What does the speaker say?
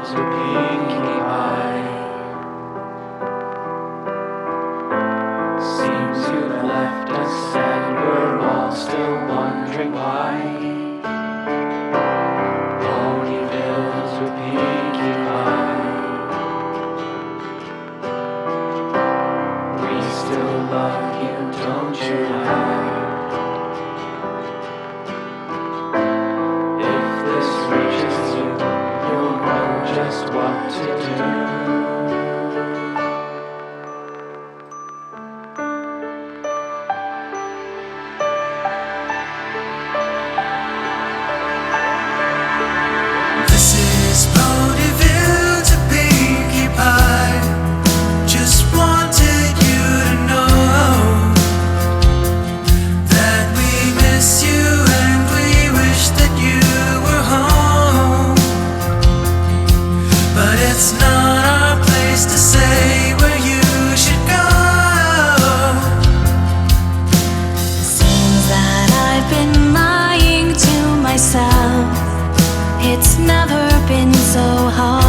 to Pinkie Pie. Seems you've left us and we're all still wondering why. Ponyvilles with Pinkie Pie. We still love you, don't you hide. If this reaches you, you'll know just what to do. This is Ponyville to Pinkie Pie. Just wanted you to know that we miss you and we wish that you were home. But it's not our place to say where you should go. Seems that I've been lying to myself. It's never been so hard.